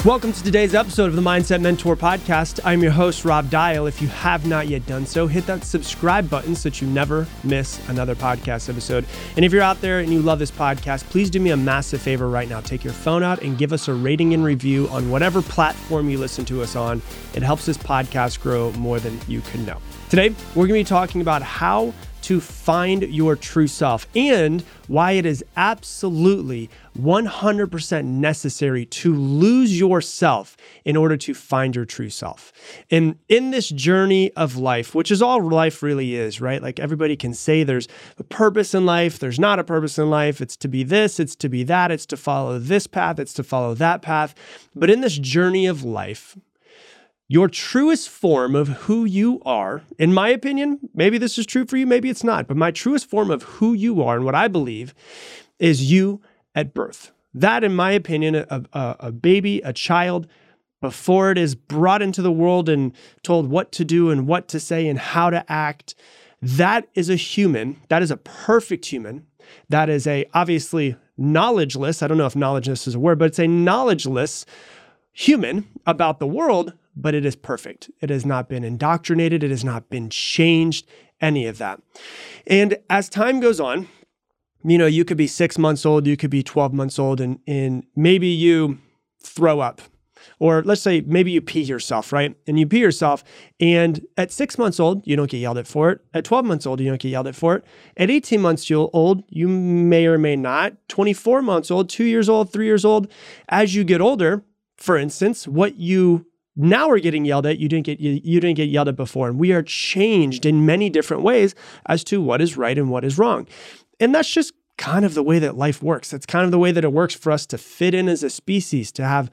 Welcome to today's episode of the Mindset Mentor Podcast. I'm your host, Rob Dial. If you have not yet done so, hit that subscribe button so that you never miss another podcast episode. And if you're out there and you love this podcast, please do me a massive favor right now. Take your phone out and give us a rating and review on whatever platform you listen to us on. It helps this podcast grow more than you can know. Today, we're going to be talking about how to find your true self and why it is absolutely 100% necessary to lose yourself in order to find your true self. And in this journey of life, which is all life really is, right? Like everybody can say there's a purpose in life, there's not a purpose in life, it's to be this, it's to be that, it's to follow this path, it's to follow that path. But in this journey of life, your truest form of who you are, in my opinion, maybe this is true for you, maybe it's not, but my truest form of who you are and what I believe is you at birth. That, in my opinion, a baby, a child, before it is brought into the world and told what to do and what to say and how to act, that is a human. That is a perfect human. That is a obviously knowledgeless, I don't know if knowledgeless is a word, but it's a knowledgeless human about the world, but it is perfect. It has not been indoctrinated. It has not been changed, any of that. And as time goes on, you could be 6 months old, you could be 12 months old, and maybe you throw up. Or let's say maybe you pee yourself, right? And you pee yourself, and at 6 months old, you don't get yelled at for it. At 12 months old, you don't get yelled at for it. At 18 months old, you may or may not. 24 months old, 2 years old, 3 years old. As you get older, for instance, what you now are getting yelled at, you didn't get yelled at before. And we are changed in many different ways as to what is right and what is wrong. And that's just kind of the way that life works. That's kind of the way that it works for us to fit in as a species, to have,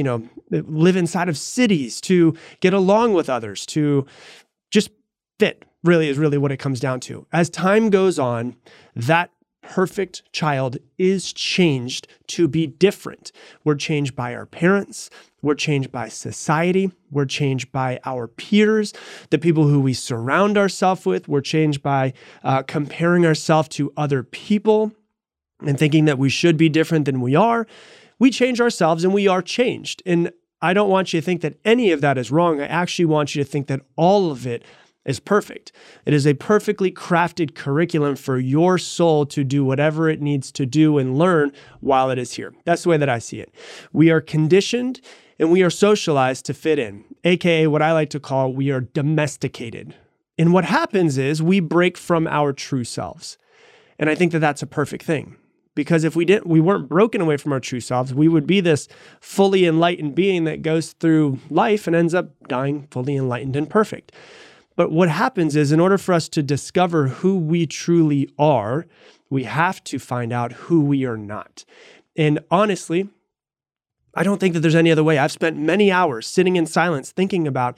live inside of cities, to get along with others, to just fit, really is really what it comes down to. As time goes on, that perfect child is changed to be different. We're changed by our parents. We're changed by society. We're changed by our peers, the people who we surround ourselves with. We're changed by comparing ourselves to other people and thinking that we should be different than we are. We change ourselves and we are changed. And I don't want you to think that any of that is wrong. I actually want you to think that all of it is perfect. It is a perfectly crafted curriculum for your soul to do whatever it needs to do and learn while it is here. That's the way that I see it. We are conditioned and we are socialized to fit in, aka what I like to call we are domesticated. And what happens is we break from our true selves. And I think that that's a perfect thing. Because if we weren't broken away from our true selves, we would be this fully enlightened being that goes through life and ends up dying fully enlightened and perfect. But what happens is in order for us to discover who we truly are, we have to find out who we are not. And honestly, I don't think that there's any other way. I've spent many hours sitting in silence thinking about,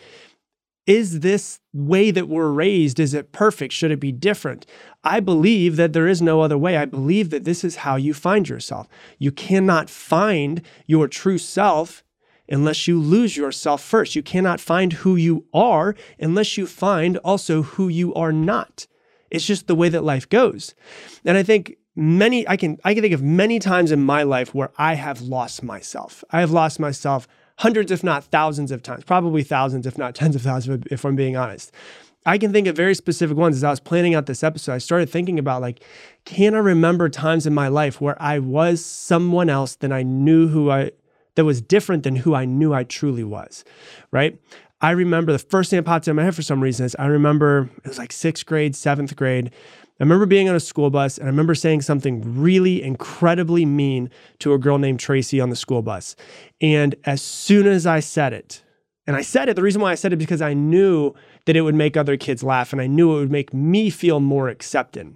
is this way that we're raised, is it perfect? Should it be different? I believe that there is no other way. I believe that this is how you find yourself. You cannot find your true self unless you lose yourself first. You cannot find who you are unless you find also who you are not. It's just the way that life goes. And I think I can think of many times in my life where I have lost myself. I have lost myself hundreds, if not thousands of times, probably thousands, if not tens of thousands, if I'm being honest. I can think of very specific ones. As I was planning out this episode, I started thinking about can I remember times in my life where I was someone else than I knew that was different than who I knew I truly was, right? I remember the first thing that popped in my head for some reason is I remember it was like 6th grade, 7th grade. I remember being on a school bus and I remember saying something really incredibly mean to a girl named Tracy on the school bus. And as soon as I said it, the reason why I said it because I knew that it would make other kids laugh and I knew it would make me feel more accepted.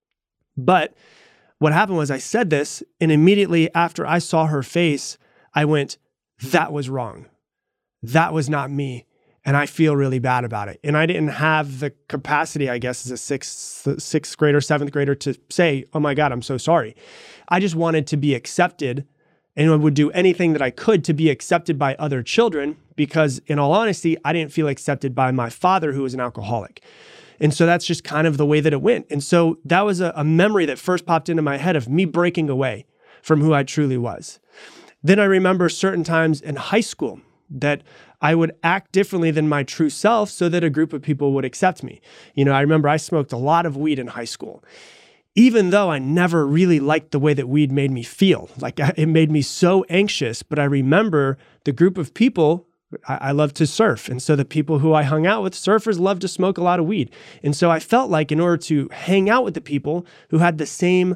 But what happened was I said this and immediately after I saw her face, I went, that was wrong. That was not me. And I feel really bad about it. And I didn't have the capacity, I guess, as a sixth grader, 7th grader to say, oh my God, I'm so sorry. I just wanted to be accepted and I would do anything that I could to be accepted by other children because in all honesty, I didn't feel accepted by my father who was an alcoholic. And so that's just kind of the way that it went. And so that was a memory that first popped into my head of me breaking away from who I truly was. Then I remember certain times in high school that I would act differently than my true self so that a group of people would accept me. I remember I smoked a lot of weed in high school, even though I never really liked the way that weed made me feel. It made me so anxious, but I remember the group of people. I love to surf. And so the people who I hung out with, surfers, love to smoke a lot of weed. And so I felt like in order to hang out with the people who had the same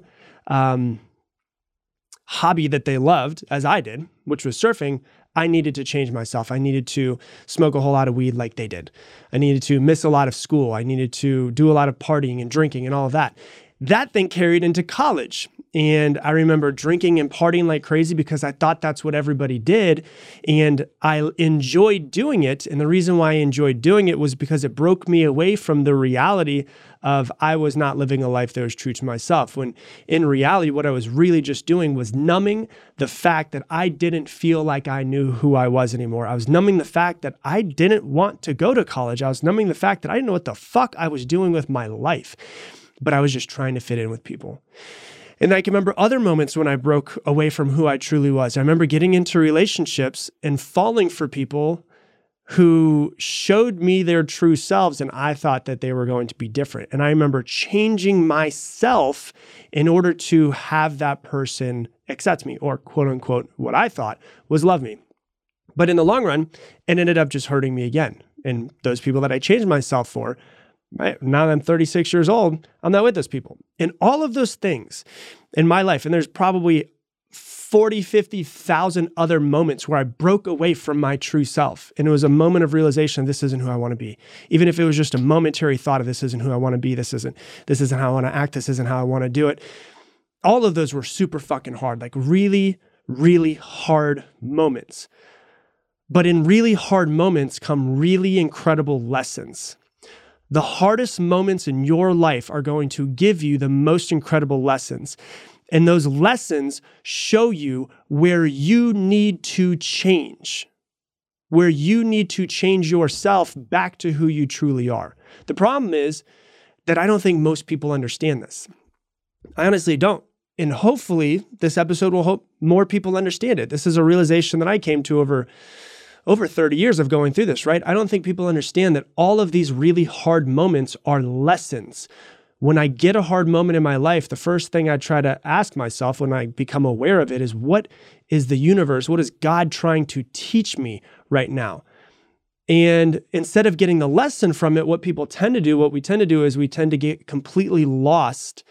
hobby that they loved as I did, which was surfing, I needed to change myself. I needed to smoke a whole lot of weed like they did. I needed to miss a lot of school. I needed to do a lot of partying and drinking and all of that. That thing carried into college. And I remember drinking and partying like crazy because I thought that's what everybody did. And I enjoyed doing it. And the reason why I enjoyed doing it was because it broke me away from the reality of I was not living a life that was true to myself. When in reality, what I was really just doing was numbing the fact that I didn't feel like I knew who I was anymore. I was numbing the fact that I didn't want to go to college. I was numbing the fact that I didn't know what the fuck I was doing with my life, but I was just trying to fit in with people. And I can remember other moments when I broke away from who I truly was. I remember getting into relationships and falling for people who showed me their true selves, and I thought that they were going to be different. And I remember changing myself in order to have that person accept me, or quote unquote, what I thought was love me. But in the long run, it ended up just hurting me again. And those people that I changed myself for, right, now that I'm 36 years old, I'm not with those people. And all of those things in my life, and there's probably 40, 50,000 other moments where I broke away from my true self. And it was a moment of realization, this isn't who I want to be. Even if it was just a momentary thought of this isn't who I want to be, this isn't how I want to act, this isn't how I want to do it. All of those were super fucking hard, like really, really hard moments. But in really hard moments come really incredible lessons. The hardest moments in your life are going to give you the most incredible lessons. And those lessons show you where you need to change, where you need to change yourself back to who you truly are. The problem is that I don't think most people understand this. I honestly don't. And hopefully this episode will help more people understand it. This is a realization that I came to over 30 years of going through this, right? I don't think people understand that all of these really hard moments are lessons. When I get a hard moment in my life, the first thing I try to ask myself when I become aware of it is, what is the universe? What is God trying to teach me right now? And instead of getting the lesson from it, what we tend to do is we tend to get completely lost,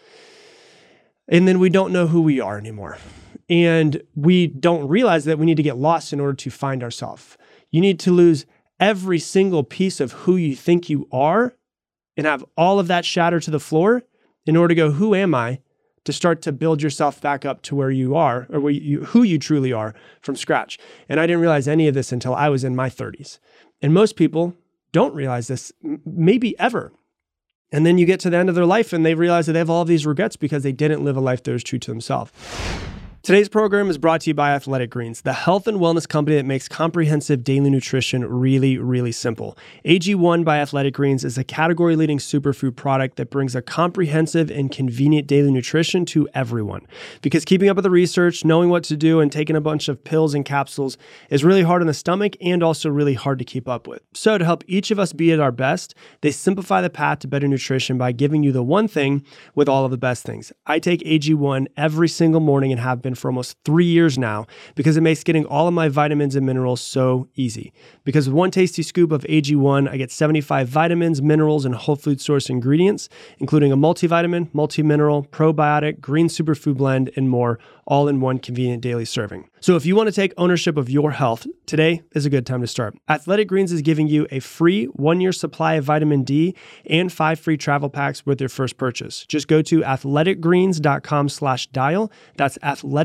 and then we don't know who we are anymore. And we don't realize that we need to get lost in order to find ourselves. You need to lose every single piece of who you think you are and have all of that shatter to the floor in order to go, who am I? To start to build yourself back up to where you are, or who you truly are from scratch. And I didn't realize any of this until I was in my 30s. And most people don't realize this, maybe ever. And then you get to the end of their life and they realize that they have all of these regrets because they didn't live a life that was true to themselves. Today's program is brought to you by Athletic Greens, the health and wellness company that makes comprehensive daily nutrition really, really simple. AG1 by Athletic Greens is a category-leading superfood product that brings a comprehensive and convenient daily nutrition to everyone. Because keeping up with the research, knowing what to do, and taking a bunch of pills and capsules is really hard on the stomach and also really hard to keep up with. So to help each of us be at our best, they simplify the path to better nutrition by giving you the one thing with all of the best things. I take AG1 every single morning and have been for almost 3 years now because it makes getting all of my vitamins and minerals so easy. Because with one tasty scoop of AG1, I get 75 vitamins, minerals, and whole food source ingredients, including a multivitamin, multi-mineral, probiotic, green superfood blend, and more, all in one convenient daily serving. So if you want to take ownership of your health, today is a good time to start. Athletic Greens is giving you a free 1-year supply of vitamin D and 5 free travel packs with your first purchase. Just go to athleticgreens.com/dial. That's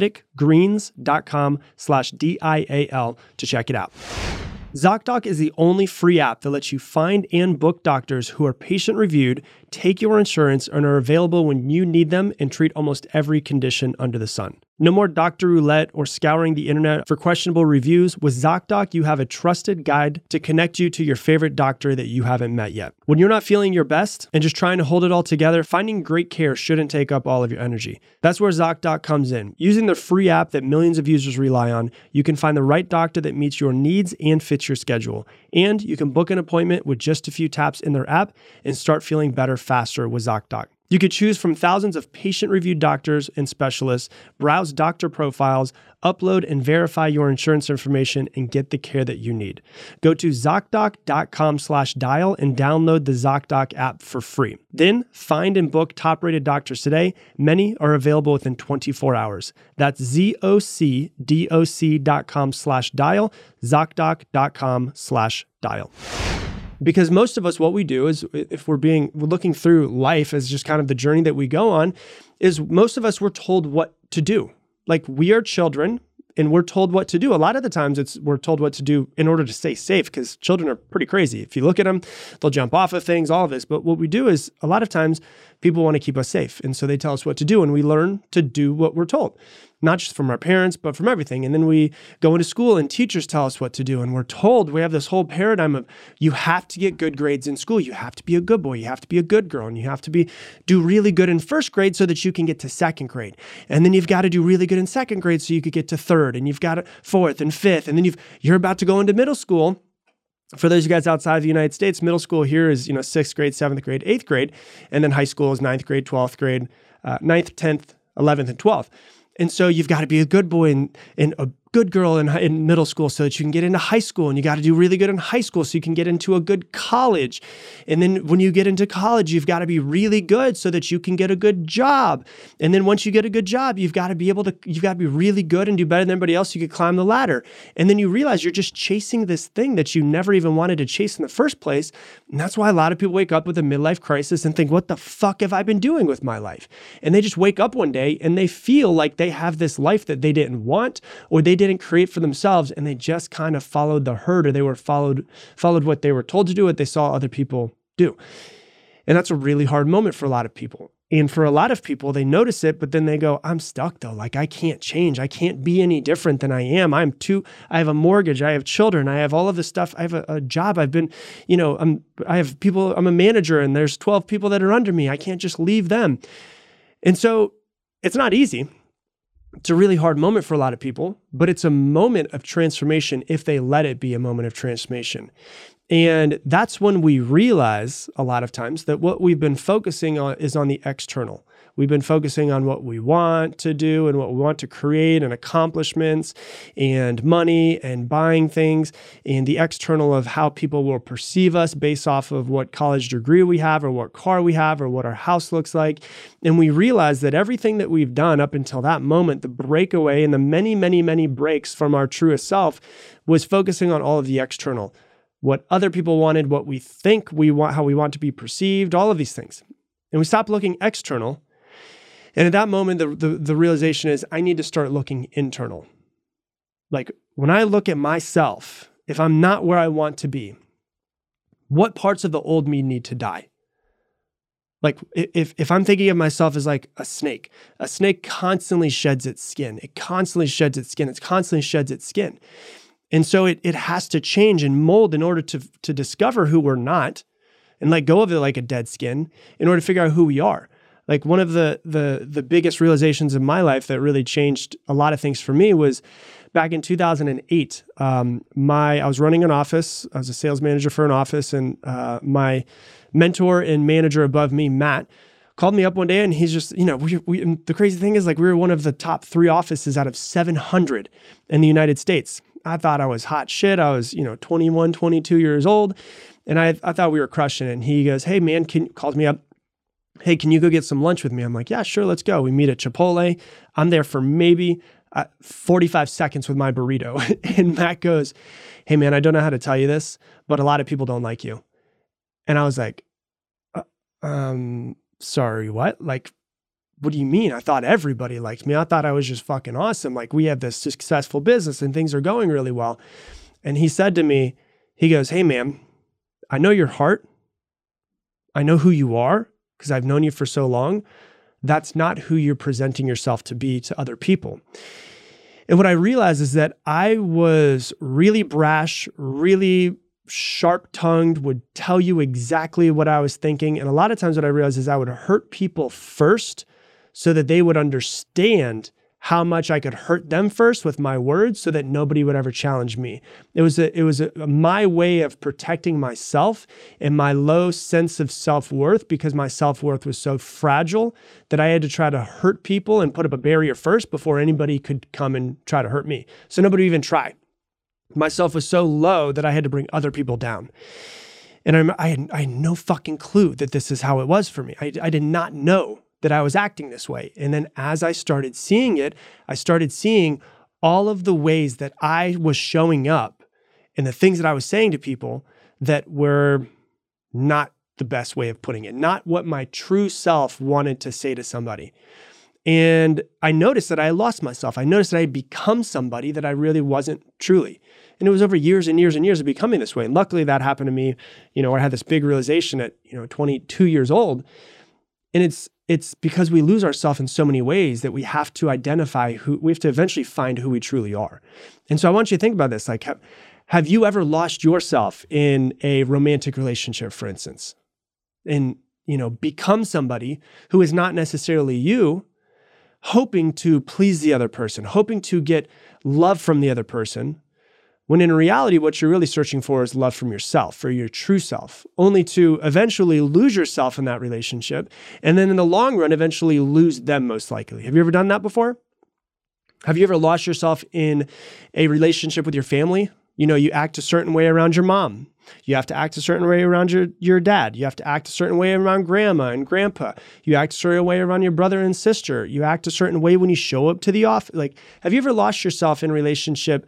athleticgreens.com/DIAL to check it out. ZocDoc is the only free app that lets you find and book doctors who are patient-reviewed, take your insurance, and are available when you need them and treat almost every condition under the sun. No more doctor roulette or scouring the internet for questionable reviews. With ZocDoc, you have a trusted guide to connect you to your favorite doctor that you haven't met yet. When you're not feeling your best and just trying to hold it all together, finding great care shouldn't take up all of your energy. That's where ZocDoc comes in. Using their free app that millions of users rely on, you can find the right doctor that meets your needs and fits your schedule. And you can book an appointment with just a few taps in their app and start feeling better faster with ZocDoc. You could choose from thousands of patient-reviewed doctors and specialists, browse doctor profiles, upload and verify your insurance information, and get the care that you need. Go to ZocDoc.com/dial and download the ZocDoc app for free. Then find and book top-rated doctors today. Many are available within 24 hours. That's ZocDoc.com/dial, ZocDoc.com/dial. Because most of us, what we do is, if we're looking through life as just kind of the journey that we go on, is most of us, we're told what to do. Like, we are children and we're told what to do. A lot of the times we're told what to do in order to stay safe, because children are pretty crazy. If you look at them, they'll jump off of things, all of this. But what we do is, a lot of times people want to keep us safe. And so they tell us what to do, and we learn to do what we're told. Not just from our parents, but from everything. And then we go into school and teachers tell us what to do. And we're told, we have this whole paradigm of, you have to get good grades in school. You have to be a good boy. You have to be a good girl. And you have to do really good in first grade so that you can get to second grade. And then you've got to do really good in second grade so you could get to third. And you've got fourth and fifth. And then you're about to go into middle school. For those of you guys outside of the United States, middle school here is, 6th grade, 7th grade, 8th grade. And then high school is 9th grade, 12th grade, 9th, 10th, 11th, and 12th. And so you've got to be a good boy and a good girl in middle school so that you can get into high school, and you got to do really good in high school so you can get into a good college. And then when you get into college, you've got to be really good so that you can get a good job. And then once you get a good job, you've got to be really good and do better than everybody else. So you could climb the ladder. And then you realize you're just chasing this thing that you never even wanted to chase in the first place. And that's why a lot of people wake up with a midlife crisis and think, what the fuck have I been doing with my life? And they just wake up one day and they feel like they have this life that they didn't want, or they didn't create for themselves, and they just kind of followed the herd, or they were followed what they were told to do, what they saw other people do. And that's a really hard moment for a lot of people. And for a lot of people, they notice it, but then they go, I'm stuck though. Like, I can't change. I can't be any different than I am. I have a mortgage. I have children. I have all of this stuff. I have a job. I've been, I have people, I'm a manager, and there's 12 people that are under me. I can't just leave them. And so it's not easy. It's a really hard moment for a lot of people, but it's a moment of transformation if they let it be a moment of transformation. And that's when we realize a lot of times that what we've been focusing on is on the external. We've been focusing on what we want to do and what we want to create, and accomplishments and money and buying things, and the external of how people will perceive us based off of what college degree we have, or what car we have, or what our house looks like. And we realize that everything that we've done up until that moment, the breakaway and the many, many, many breaks from our truest self, was focusing on all of the external. What other people wanted, what we think we want, how we want to be perceived, all of these things. And we stopped looking external. And at that moment, the realization is, I need to start looking internal. Like, when I look at myself, if I'm not where I want to be, what parts of the old me need to die? Like, if I'm thinking of myself as like a snake constantly sheds its skin. It constantly sheds its skin. It constantly sheds its skin. And so it has to change and mold in order to discover who we're not, and let go of it like a dead skin in order to figure out who we are. Like, one of the biggest realizations in my life that really changed a lot of things for me was back in 2008. I was running an office. I was a sales manager for an office, and my mentor and manager above me, Matt, called me up one day, and he's just, and the crazy thing is, like, we were one of the top 3 offices out of 700 in the United States. I thought I was hot shit. I was, 21, 22 years old, and I thought we were crushing it. And he goes, hey man, calls me up. Hey, can you go get some lunch with me? I'm like, yeah, sure, let's go. We meet at Chipotle. I'm there for maybe 45 seconds with my burrito. And Matt goes, hey man, I don't know how to tell you this, but a lot of people don't like you. And I was like, sorry, what? Like, what do you mean? I thought everybody liked me. I thought I was just fucking awesome. Like, we have this successful business and things are going really well. And he said to me, he goes, hey man, I know your heart. I know who you are, because I've known you for so long, that's not who you're presenting yourself to be to other people. And what I realized is that I was really brash, really sharp-tongued, would tell you exactly what I was thinking. And a lot of times what I realized is I would hurt people first so that they would understand how much I could hurt them first with my words so that nobody would ever challenge me. It was my way of protecting myself and my low sense of self-worth, because my self-worth was so fragile that I had to try to hurt people and put up a barrier first before anybody could come and try to hurt me. So nobody would even try. My self was so low that I had to bring other people down. And I had no fucking clue that this is how it was for me. I did not know that I was acting this way. And then as I started seeing it, I started seeing all of the ways that I was showing up and the things that I was saying to people that were not the best way of putting it, not what my true self wanted to say to somebody. And I noticed that I lost myself. I noticed that I had become somebody that I really wasn't truly. And it was over years and years and years of becoming this way. And luckily that happened to me, I had this big realization at, 22 years old. And it's because we lose ourselves in so many ways that we have to we have to eventually find who we truly are. And so I want you to think about this. Like, have you ever lost yourself in a romantic relationship, for instance, and, become somebody who is not necessarily you, hoping to please the other person, hoping to get love from the other person, when in reality, what you're really searching for is love from yourself, for your true self, only to eventually lose yourself in that relationship. And then in the long run, eventually lose them most likely. Have you ever done that before? Have you ever lost yourself in a relationship with your family? You act a certain way around your mom. You have to act a certain way around your dad. You have to act a certain way around grandma and grandpa. You act a certain way around your brother and sister. You act a certain way when you show up to the office. Like, have you ever lost yourself in a relationship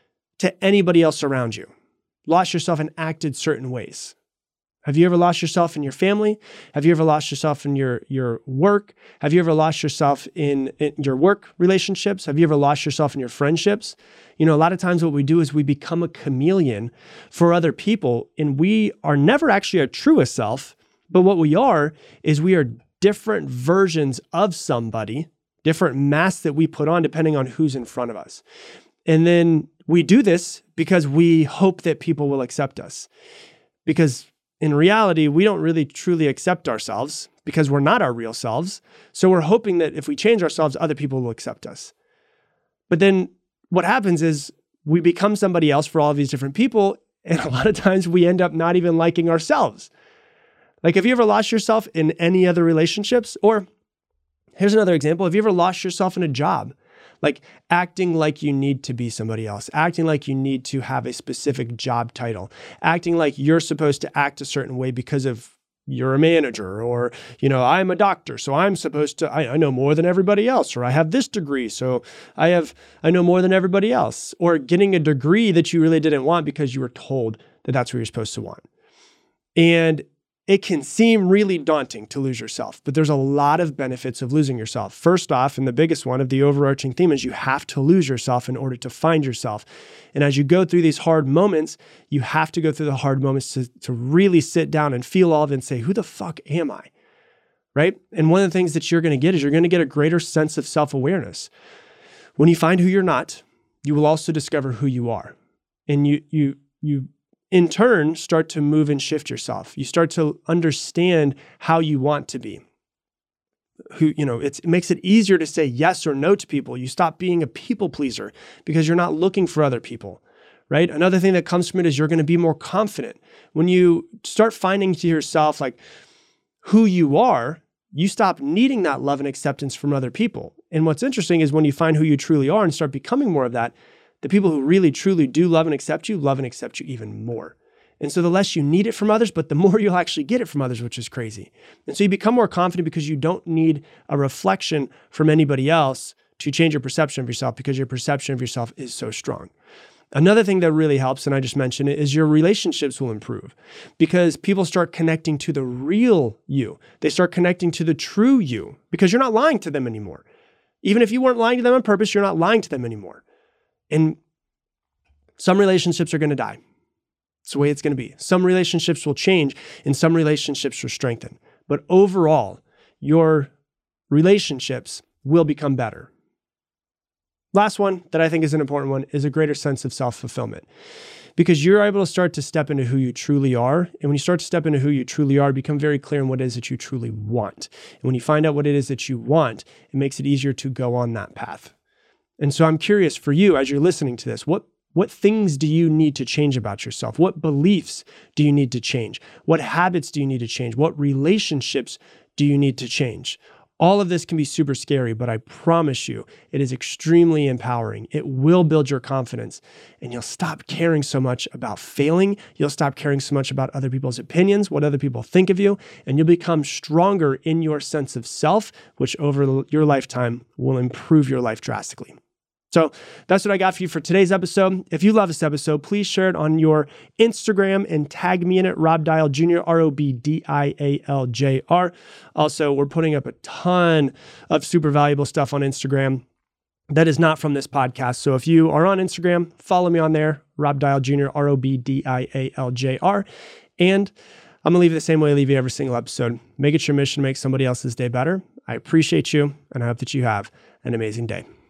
to anybody else around you? Lost yourself and acted certain ways? Have you ever lost yourself in your family? Have you ever lost yourself in your work? Have you ever lost yourself in your work relationships? Have you ever lost yourself in your friendships? A lot of times what we do is we become a chameleon for other people, and we are never actually our truest self, but what we are is we are different versions of somebody, different masks that we put on depending on who's in front of us. And then we do this because we hope that people will accept us. Because in reality, we don't really truly accept ourselves because we're not our real selves. So we're hoping that if we change ourselves, other people will accept us. But then what happens is we become somebody else for all of these different people. And a lot of times we end up not even liking ourselves. Like, have you ever lost yourself in any other relationships? Or here's another example. Have you ever lost yourself in a job? Like acting like you need to be somebody else, acting like you need to have a specific job title, acting like you're supposed to act a certain way because of you're a manager, or, I'm a doctor, so I'm supposed to, I know more than everybody else, or I have this degree, so I know more than everybody else, or getting a degree that you really didn't want because you were told that that's what you're supposed to want. And it can seem really daunting to lose yourself, but there's a lot of benefits of losing yourself. First off, and the biggest one of the overarching theme is you have to lose yourself in order to find yourself. And as you go through these hard moments, you have to go through the hard moments to really sit down and feel all of it and say, who the fuck am I? Right? And one of the things that you're going to get is you're going to get a greater sense of self-awareness. When you find who you're not, you will also discover who you are. And you in turn, start to move and shift yourself. You start to understand how you want to be. It makes it easier to say yes or no to people. You stop being a people pleaser because you're not looking for other people, right? Another thing that comes from it is you're going to be more confident. When you start finding to yourself like who you are, you stop needing that love and acceptance from other people. And what's interesting is when you find who you truly are and start becoming more of that, the people who really, truly do love and accept you even more. And so the less you need it from others, but the more you'll actually get it from others, which is crazy. And so you become more confident because you don't need a reflection from anybody else to change your perception of yourself, because your perception of yourself is so strong. Another thing that really helps, and I just mentioned it, is your relationships will improve because people start connecting to the real you. They start connecting to the true you because you're not lying to them anymore. Even if you weren't lying to them on purpose, you're not lying to them anymore. And some relationships are going to die. It's the way it's going to be. Some relationships will change and some relationships will strengthen. But overall, your relationships will become better. Last one that I think is an important one is a greater sense of self-fulfillment, because you're able to start to step into who you truly are. And when you start to step into who you truly are, become very clear on what it is that you truly want. And when you find out what it is that you want, it makes it easier to go on that path. And so I'm curious for you, as you're listening to this, what things do you need to change about yourself? What beliefs do you need to change? What habits do you need to change? What relationships do you need to change? All of this can be super scary, but I promise you, it is extremely empowering. It will build your confidence, and you'll stop caring so much about failing. You'll stop caring so much about other people's opinions, what other people think of you, and you'll become stronger in your sense of self, which over your lifetime will improve your life drastically. So that's what I got for you for today's episode. If you love this episode, please share it on your Instagram and tag me in it, Rob Dial Jr., ROBDIALJR. Also, we're putting up a ton of super valuable stuff on Instagram that is not from this podcast. So if you are on Instagram, follow me on there, Rob Dial Jr., ROBDIALJR. And I'm going to leave it the same way I leave you every single episode. Make it your mission to make somebody else's day better. I appreciate you, and I hope that you have an amazing day.